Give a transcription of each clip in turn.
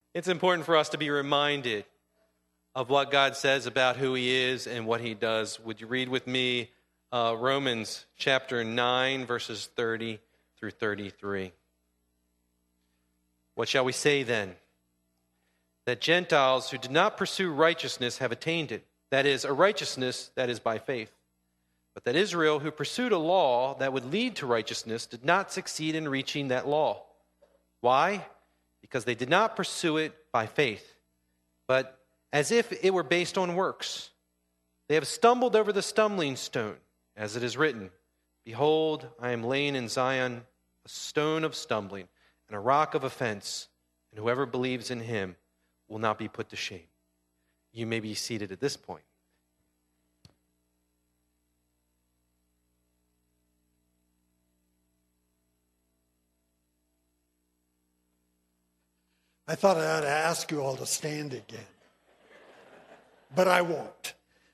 It's important for us to be reminded of what God says about who he is and what he does. Would you read with me Romans chapter 9, verses 30 through 33? What shall we say then? That Gentiles who did not pursue righteousness have attained it, that is, a righteousness that is by faith. But that Israel, who pursued a law that would lead to righteousness, did not succeed in reaching that law. Why? Because they did not pursue it by faith, but as if it were based on works. They have stumbled over the stumbling stone, as it is written, Behold, I am laying in Zion a stone of stumbling and a rock of offense, and whoever believes in him will not be put to shame. You may be seated at this point. I thought I ought to ask you all to stand again, but I won't.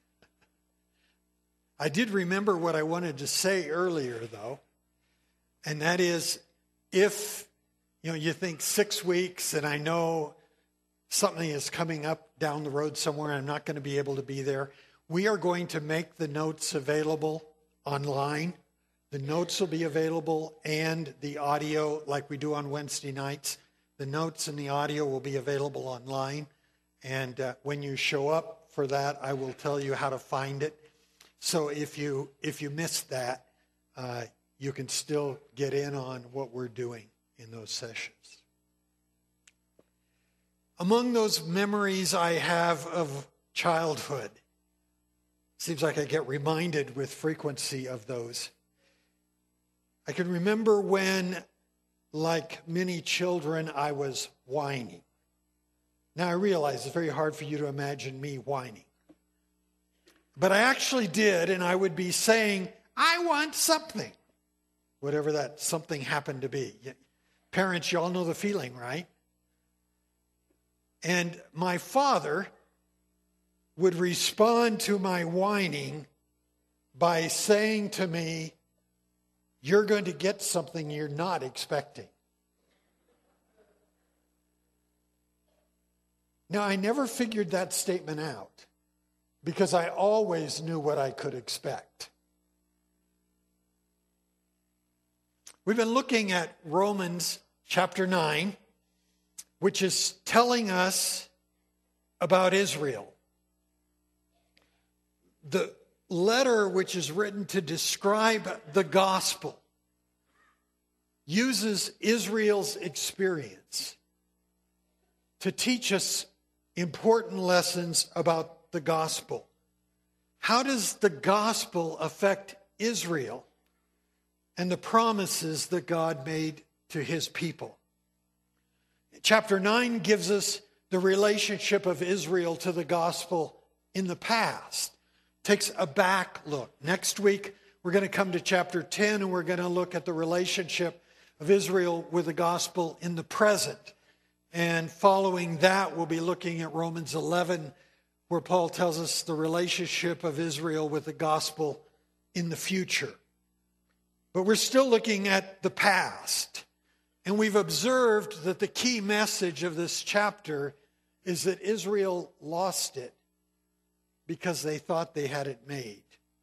I did remember what I wanted to say earlier, though, and that is, if you think 6 weeks, and I know something is coming up down the road somewhere, I'm not going to be able to be there. We are going to make the notes available online. The notes will be available, and the audio, like we do on Wednesday nights. The notes and the audio will be available online. And when you show up for that, I will tell you how to find it. So if you missed that, you can still get in on what we're doing in those sessions. Among those memories I have of childhood, seems like I get reminded with frequency of those. I can remember when, like many children, I was whining. Now I realize it's very hard for you to imagine me whining. But I actually did, and I would be saying, I want something. Whatever that something happened to be. Parents, y'all know the feeling, right? And my father would respond to my whining by saying to me, you're going to get something you're not expecting. Now, I never figured that statement out because I always knew what I could expect. We've been looking at Romans chapter 9, which is telling us about Israel. The letter which is written to describe the gospel uses Israel's experience to teach us important lessons about the gospel. How does the gospel affect Israel and the promises that God made to his people? Chapter 9 gives us the relationship of Israel to the gospel in the past. Takes a back look. Next week, we're going to come to chapter 10, and we're going to look at the relationship of Israel with the gospel in the present. And following that, we'll be looking at Romans 11, where Paul tells us the relationship of Israel with the gospel in the future. But we're still looking at the past. And we've observed that the key message of this chapter is that Israel lost it because they thought they had it made.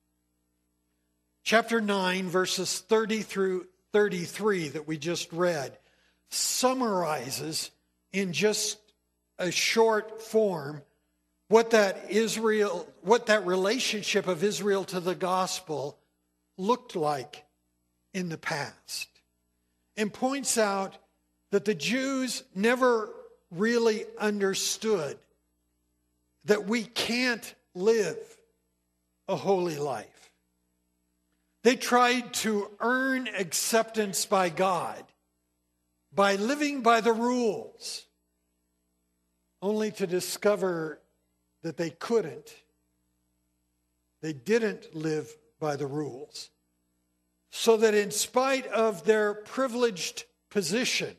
Chapter 9, verses 30 through 33 that we just read summarizes in just a short form what that relationship of Israel to the gospel looked like in the past, and points out that the Jews never really understood that we can't live a holy life. They tried to earn acceptance by God by living by the rules, only to discover that they couldn't. They didn't live by the rules. So that in spite of their privileged position,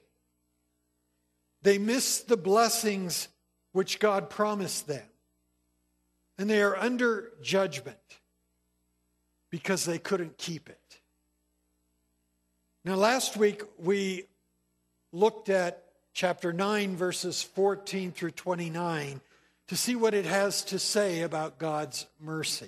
they missed the blessings which God promised them. And they are under judgment because they couldn't keep it. Now, last week we looked at chapter 9, verses 14 through 29, to see what it has to say about God's mercy.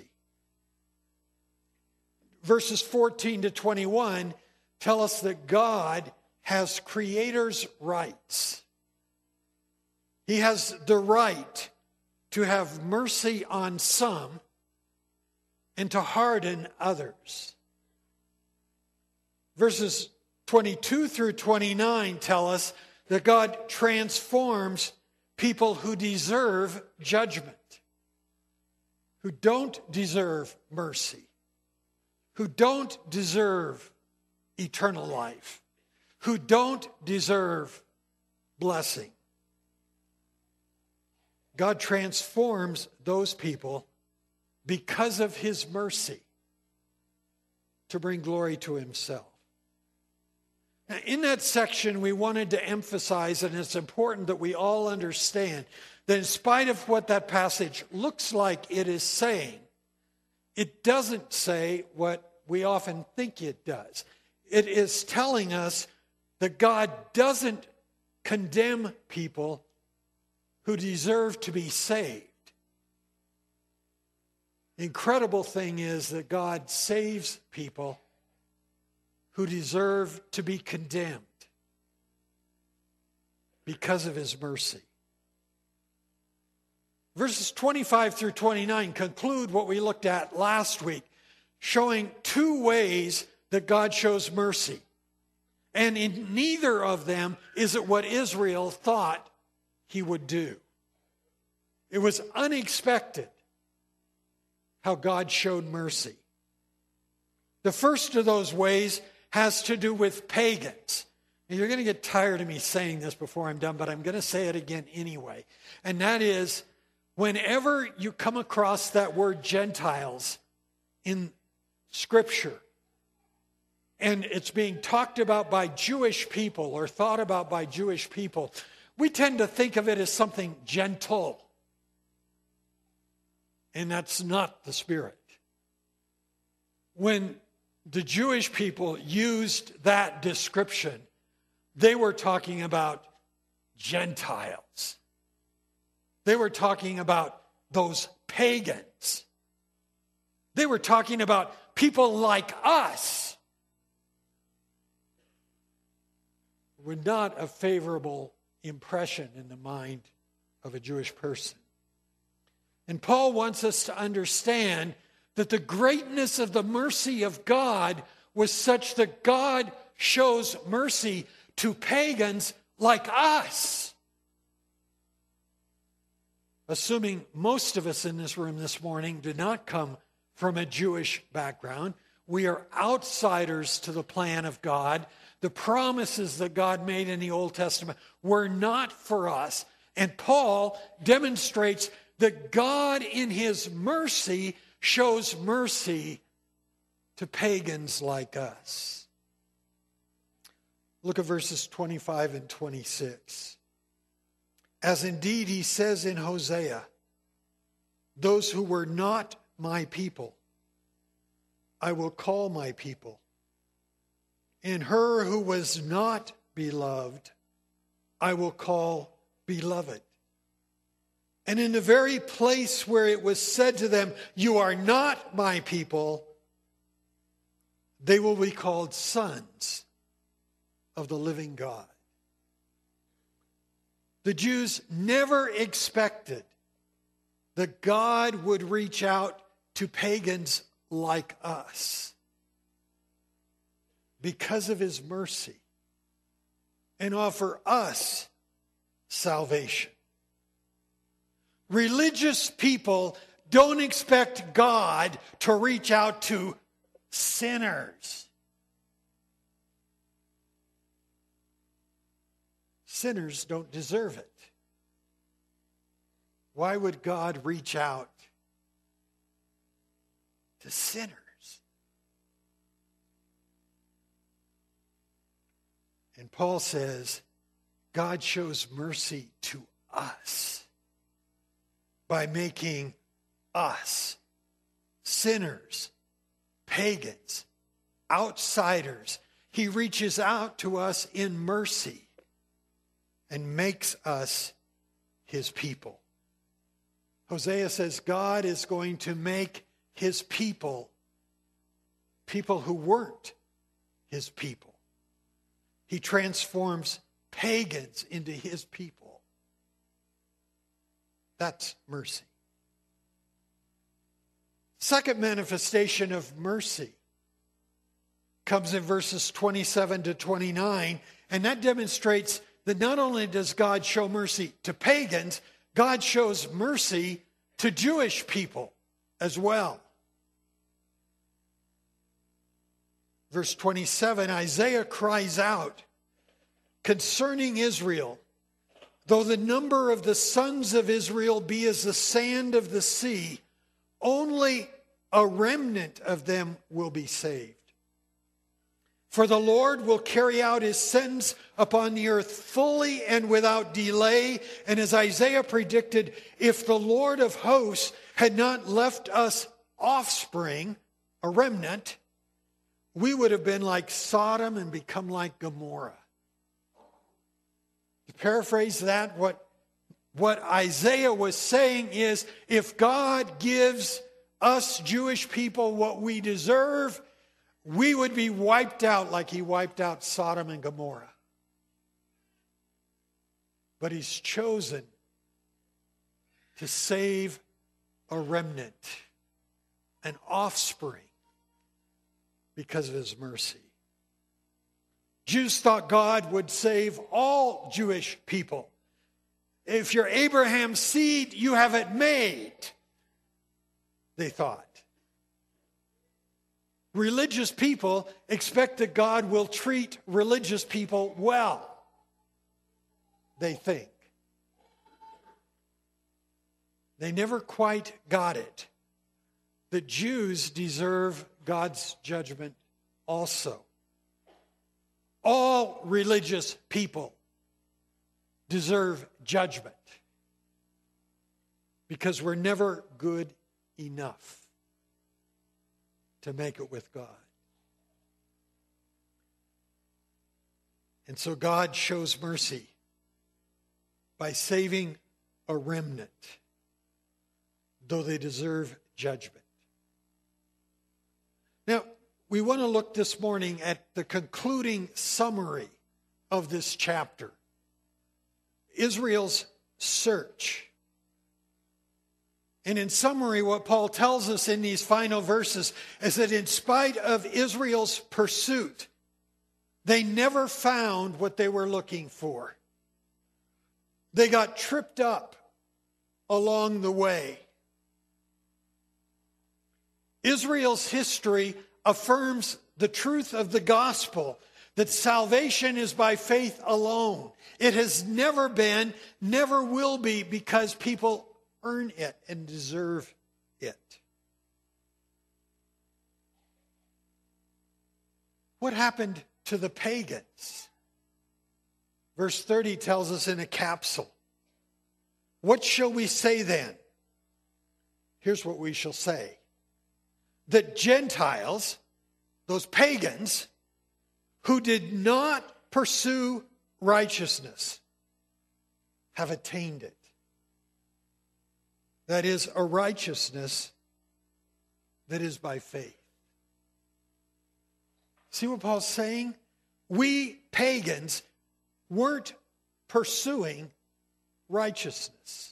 Verses 14 to 21 tell us that God has creator's rights. He has the right to have mercy on some and to harden others. Verses 22 through 29 tell us that God transforms people who deserve judgment, who don't deserve mercy, who don't deserve eternal life, who don't deserve blessing. God transforms those people because of his mercy to bring glory to himself. Now, in that section, we wanted to emphasize, and it's important that we all understand, that in spite of what that passage looks like it is saying, it doesn't say what we often think it does. It is telling us that God doesn't condemn people who deserve to be saved. The incredible thing is that God saves people who deserve to be condemned because of his mercy. Verses 25 through 29 conclude what we looked at last week, showing two ways that God shows mercy. And in neither of them is it what Israel thought he would do. It was unexpected how God showed mercy. The first of those ways has to do with pagans. And you're going to get tired of me saying this before I'm done, but I'm going to say it again anyway. And that is, whenever you come across that word Gentiles in Scripture, and it's being talked about by Jewish people or thought about by Jewish people, we tend to think of it as something gentle. And that's not the Spirit. When the Jewish people used that description, they were talking about Gentiles. They were talking about those pagans. They were talking about people like us. Were not a favorable impression in the mind of a Jewish person. And Paul wants us to understand that the greatness of the mercy of God was such that God shows mercy to pagans like us. Assuming most of us in this room this morning do not come from a Jewish background, we are outsiders to the plan of God. The promises that God made in the Old Testament were not for us. And Paul demonstrates that God in his mercy shows mercy to pagans like us. Look at verses 25 and 26. As indeed he says in Hosea, those who were not my people, I will call my people. And her who was not beloved, I will call beloved. And in the very place where it was said to them, you are not my people, they will be called sons of the living God. The Jews never expected that God would reach out to pagans like us because of his mercy and offer us salvation. Religious people don't expect God to reach out to sinners. Sinners don't deserve it. Why would God reach out to sinners? And Paul says, God shows mercy to us by making us sinners, pagans, outsiders. He reaches out to us in mercy. and makes us his people. Hosea says God is going to make his people who weren't his people. He transforms pagans into his people. That's mercy. Second manifestation of mercy comes in verses 27 to 29, and that demonstrates that not only does God show mercy to pagans, God shows mercy to Jewish people as well. Verse 27, Isaiah cries out concerning Israel, though the number of the sons of Israel be as the sand of the sea, only a remnant of them will be saved. For the Lord will carry out his sentence upon the earth fully and without delay. And as Isaiah predicted, if the Lord of hosts had not left us offspring, a remnant, we would have been like Sodom and become like Gomorrah. To paraphrase that, what Isaiah was saying is, if God gives us Jewish people what we deserve, we would be wiped out like he wiped out Sodom and Gomorrah. But he's chosen to save a remnant, an offspring, because of his mercy. Jews thought God would save all Jewish people. If you're Abraham's seed, you have it made, they thought. Religious people expect that God will treat religious people well, they think. They never quite got it. The Jews deserve God's judgment also. All religious people deserve judgment because we're never good enough to make it with God. And so God shows mercy by saving a remnant, though they deserve judgment. Now, we want to look this morning at the concluding summary of this chapter. Israel's search. And in summary, what Paul tells us in these final verses is that in spite of Israel's pursuit, they never found what they were looking for. They got tripped up along the way. Israel's history affirms the truth of the gospel, that salvation is by faith alone. It has never been, never will be, because people earn it and deserve it. What happened to the pagans? Verse 30 tells us in a capsule. What shall we say then? Here's what we shall say. That Gentiles, those pagans, who did not pursue righteousness, have attained it. That is, a righteousness that is by faith. See what Paul's saying? We pagans weren't pursuing righteousness,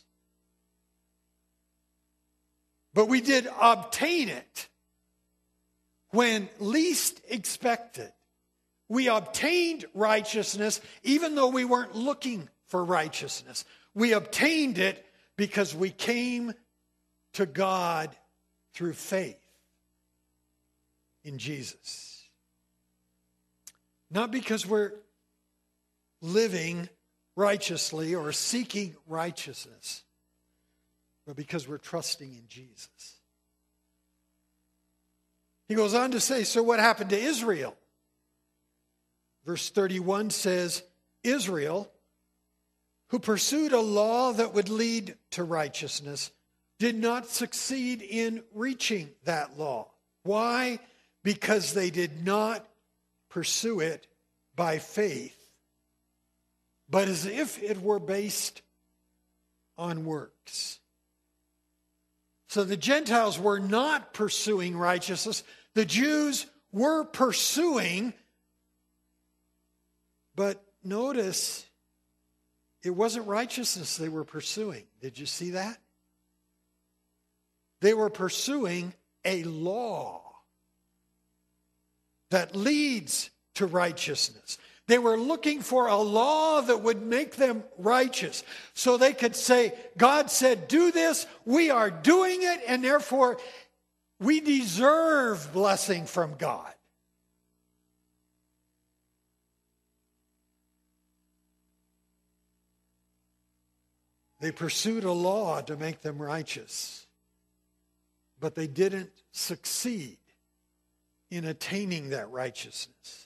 but we did obtain it when least expected. We obtained righteousness even though we weren't looking for righteousness. We obtained it because we came to God through faith in Jesus. Not because we're living righteously or seeking righteousness, but because we're trusting in Jesus. He goes on to say, so what happened to Israel? Verse 31 says, Israel, who pursued a law that would lead to righteousness, did not succeed in reaching that law. Why? Because they did not pursue it by faith but as if it were based on works. So the Gentiles were not pursuing righteousness. The Jews were pursuing, but notice it wasn't righteousness they were pursuing. Did you see that? They were pursuing a law that leads to righteousness. They were looking for a law that would make them righteous. So they could say, God said, do this, we are doing it, and therefore we deserve blessing from God. They pursued a law to make them righteous, but they didn't succeed in attaining that righteousness.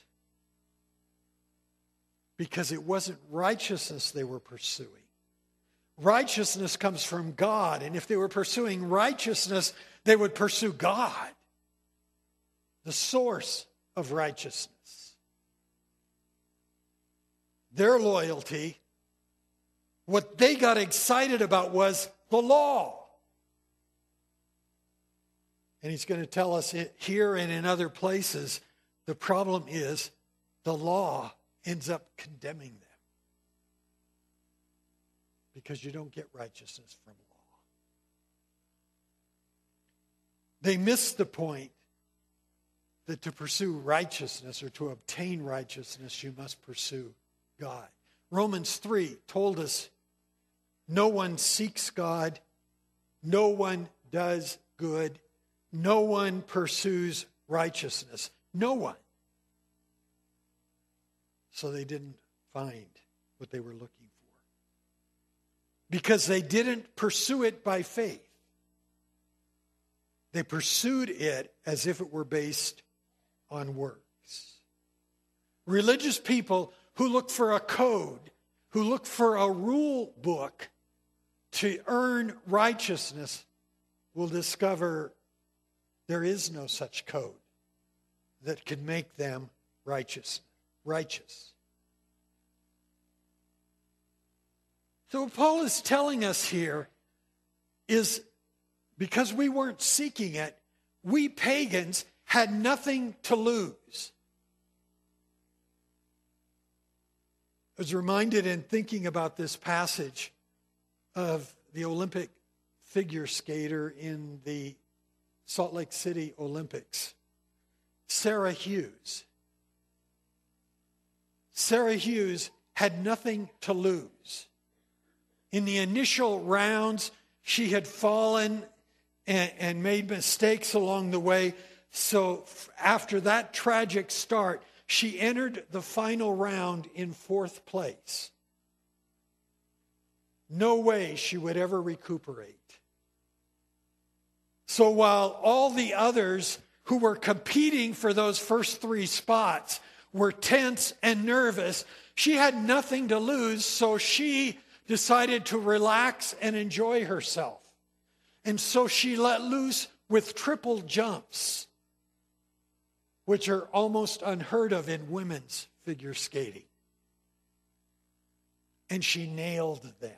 Because it wasn't righteousness they were pursuing. Righteousness comes from God, and if they were pursuing righteousness, they would pursue God, the source of righteousness. Their loyalty, what they got excited about was the law. And he's going to tell us here and in other places, the problem is the law ends up condemning them. Because you don't get righteousness from law. They missed the point that to pursue righteousness or to obtain righteousness, you must pursue God. Romans 3 told us no one seeks God, no one does good, no one pursues righteousness. No one. So they didn't find what they were looking for. Because they didn't pursue it by faith. They pursued it as if it were based on works. Religious people who look for a code, who look for a rule book to earn righteousness, will discover there is no such code that can make them righteous. So what Paul is telling us here is because we weren't seeking it, we pagans had nothing to lose. I was reminded in thinking about this passage of the Olympic figure skater in the Salt Lake City Olympics, Sarah Hughes. Sarah Hughes had nothing to lose. In the initial rounds, she had fallen and made mistakes along the way. So after that tragic start, she entered the final round in 4th place. No way she would ever recuperate. So while all the others who were competing for those first 3 spots were tense and nervous, she had nothing to lose, so she decided to relax and enjoy herself. And so she let loose with triple jumps, which are almost unheard of in women's figure skating. And she nailed them.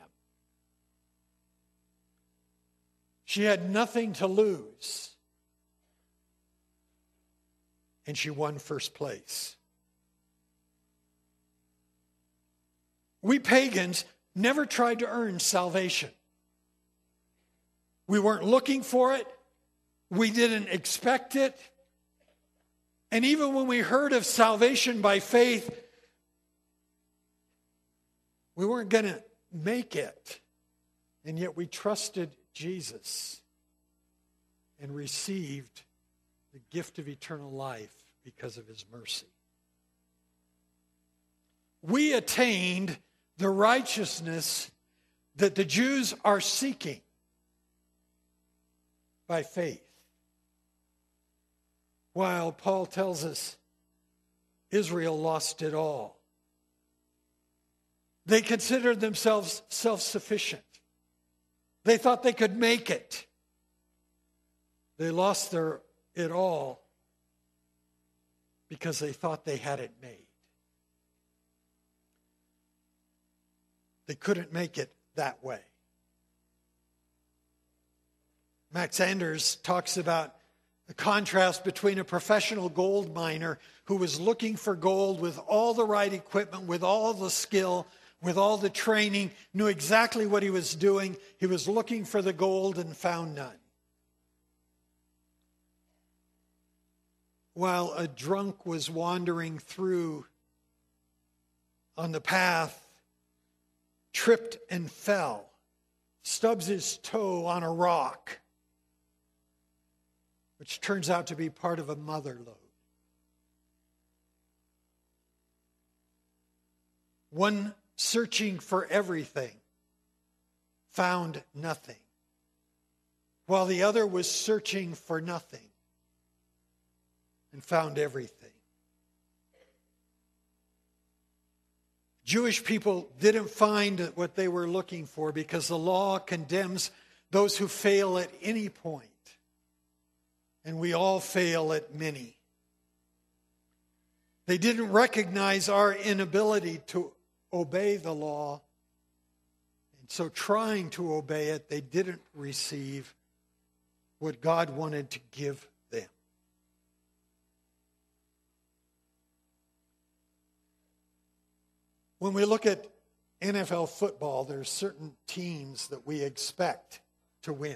She had nothing to lose. And she won first place. We pagans never tried to earn salvation. We weren't looking for it. We didn't expect it. And even when we heard of salvation by faith, we weren't going to make it. And yet we trusted Jesus and received the gift of eternal life because of his mercy. We attained the righteousness that the Jews are seeking by faith. While Paul tells us Israel lost it all. They considered themselves self-sufficient. They thought they could make it. They lost it all because they thought they had it made. They couldn't make it that way. Max Anders talks about the contrast between a professional gold miner who was looking for gold with all the right equipment, with all the skill, with all the training, knew exactly what he was doing. He was looking for the gold and found none. While a drunk was wandering through on the path, tripped and fell, stubs his toe on a rock, which turns out to be part of a mother lode. One searching for everything found nothing, while the other was searching for nothing and found everything. Jewish people didn't find what they were looking for because the law condemns those who fail at any point. And we all fail at many. They didn't recognize our inability to obey the law. And so trying to obey it, they didn't receive what God wanted to give them. When we look at NFL football, there's certain teams that we expect to win.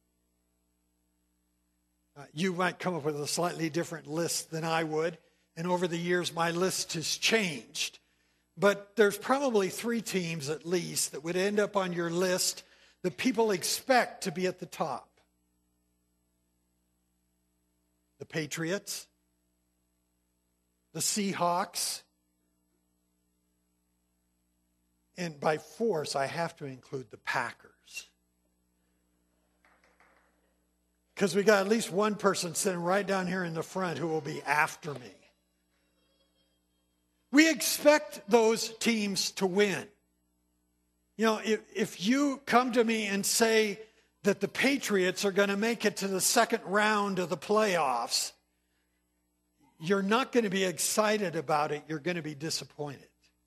You might come up with a slightly different list than I would, and over the years my list has changed. But there's probably 3 teams at least that would end up on your list that people expect to be at the top. The Patriots, the Seahawks, and by force I have to include the Packers. Because we got at least one person sitting right down here in the front who will be after me. We expect those teams to win. You know, if you come to me and say that the Patriots are going to make it to the second round of the playoffs, you're not going to be excited about it. You're going to be disappointed.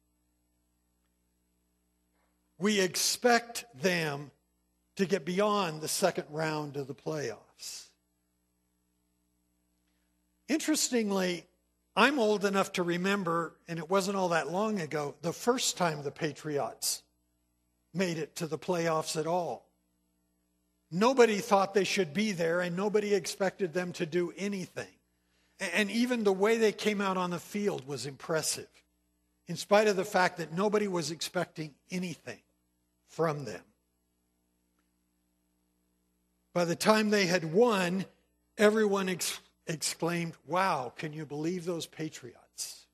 We expect them to get beyond the second round of the playoffs. Interestingly, I'm old enough to remember, and it wasn't all that long ago, the first time the Patriots made it to the playoffs at all. Nobody thought they should be there, and nobody expected them to do anything. And even the way they came out on the field was impressive, in spite of the fact that nobody was expecting anything from them. By the time they had won, everyone exclaimed, "Wow, can you believe those Patriots?"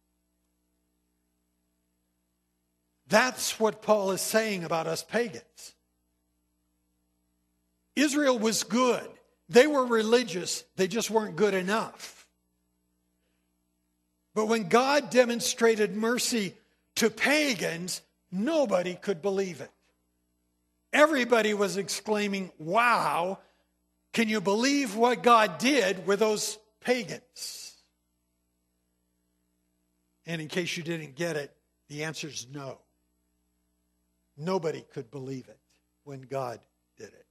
That's what Paul is saying about us pagans. Israel was good. They were religious. They just weren't good enough. But when God demonstrated mercy to pagans, nobody could believe it. Everybody was exclaiming, "Wow, can you believe what God did with those pagans?" And in case you didn't get it, the answer is no. Nobody could believe it when God did it.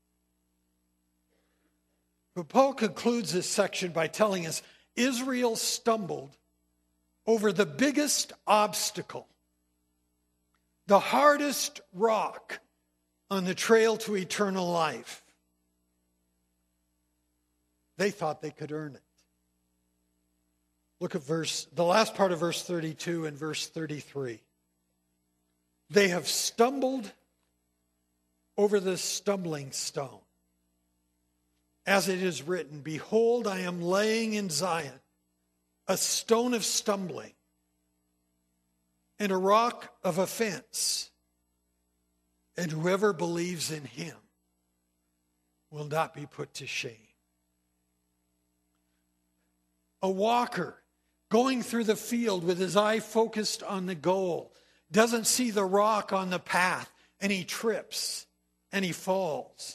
But Paul concludes this section by telling us Israel stumbled over the biggest obstacle, the hardest rock on the trail to eternal life. They thought they could earn it. Look at the last part of verse 32 and verse 33. They have stumbled over the stumbling stone. As it is written, "Behold, I am laying in Zion a stone of stumbling and a rock of offense, and whoever believes in him will not be put to shame." A walker going through the field with his eye focused on the goal doesn't see the rock on the path, and he trips and he falls.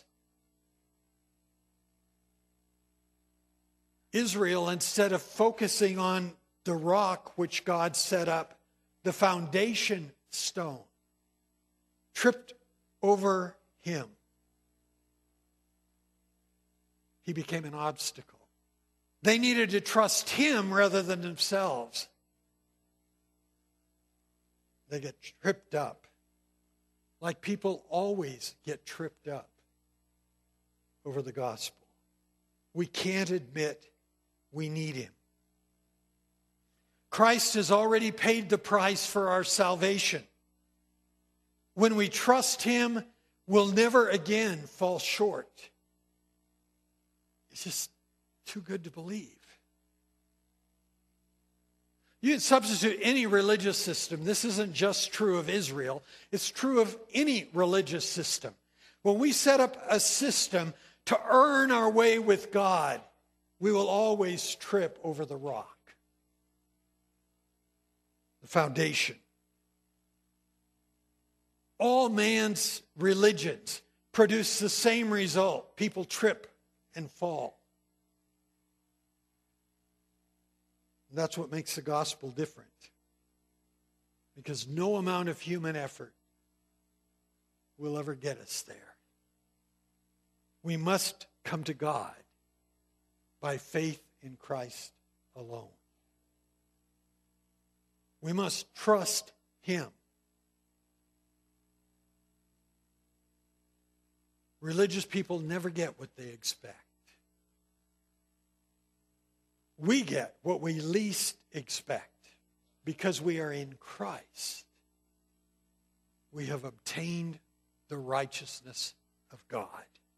Israel, instead of focusing on the rock which God set up, the foundation stone, tripped over him. He became an obstacle. They needed to trust him rather than themselves. They get tripped up, like people always get tripped up over the gospel. We can't admit we need him. Christ has already paid the price for our salvation. When we trust him, we'll never again fall short. It's just too good to believe. You can substitute any religious system. This isn't just true of Israel. It's true of any religious system. When we set up a system to earn our way with God, we will always trip over the rock, the foundation. All man's religions produce the same result. People trip and fall. And that's what makes the gospel different. Because no amount of human effort will ever get us there. We must come to God by faith in Christ alone. We must trust him. Religious people never get what they expect. We get what we least expect because we are in Christ. We have obtained the righteousness of God.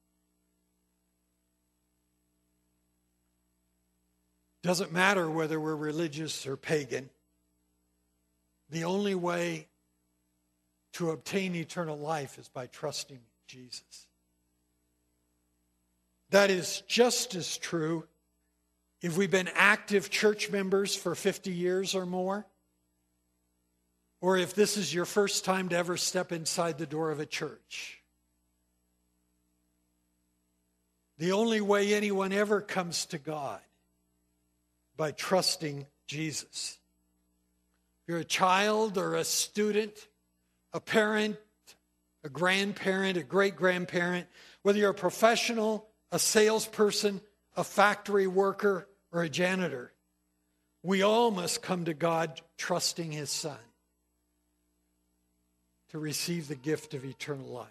Doesn't matter whether we're religious or pagan. The only way to obtain eternal life is by trusting Jesus. That is just as true if we've been active church members for 50 years or more, or if this is your first time to ever step inside the door of a church. The only way anyone ever comes to God by trusting Jesus. If you're a child or a student, a parent, a grandparent, a great-grandparent, whether you're a professional, a salesperson, a factory worker, or a janitor, we all must come to God trusting his Son to receive the gift of eternal life.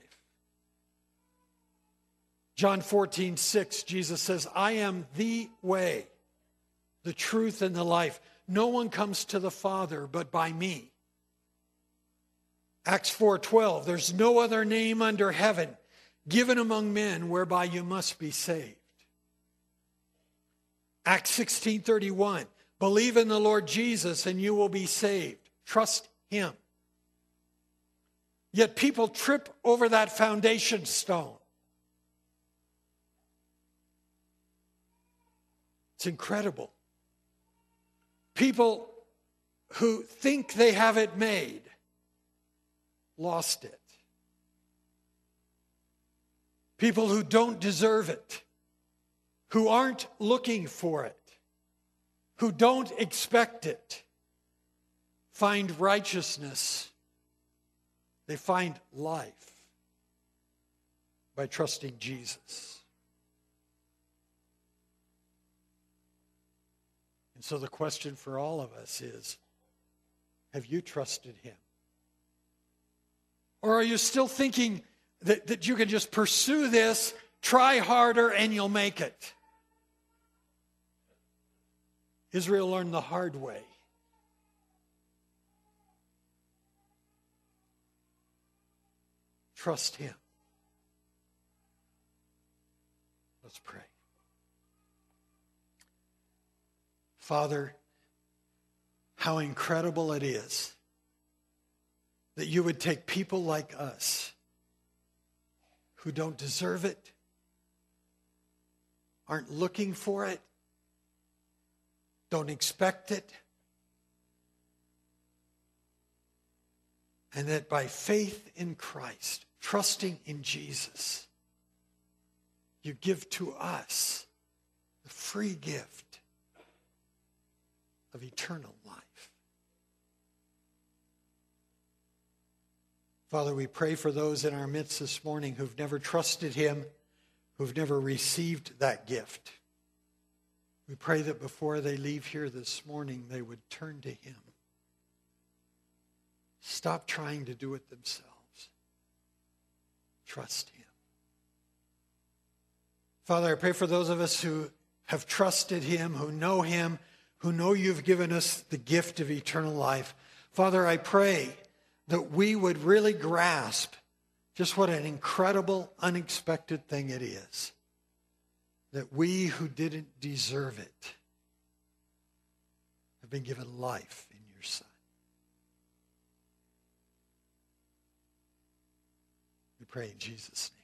John 14:6, Jesus says, I am the way, the truth, and the life. No one comes to the Father but by me. Acts 4:12, there's no other name under heaven given among men whereby you must be saved. Acts 16:31, believe in the Lord Jesus and you will be saved. Trust him. Yet people trip over that foundation stone. It's incredible. People who think they have it made lost it. People who don't deserve it, who aren't looking for it, who don't expect it, find righteousness. They find life by trusting Jesus. And so the question for all of us is, have you trusted him? Or are you still thinking that you can just pursue this, try harder, and you'll make it? Israel learned the hard way. Trust him. Let's pray. Father, how incredible it is that you would take people like us who don't deserve it, aren't looking for it, don't expect it, and that by faith in Christ, trusting in Jesus, you give to us the free gift of eternal life. Father, we pray for those in our midst this morning who've never trusted him, who've never received that gift. We pray that before they leave here this morning, they would turn to him. Stop trying to do it themselves. Trust him. Father, I pray for those of us who have trusted him, who know you've given us the gift of eternal life. Father, I pray that we would really grasp just what an incredible, unexpected thing it is. That we who didn't deserve it have been given life in your Son. We pray in Jesus' name.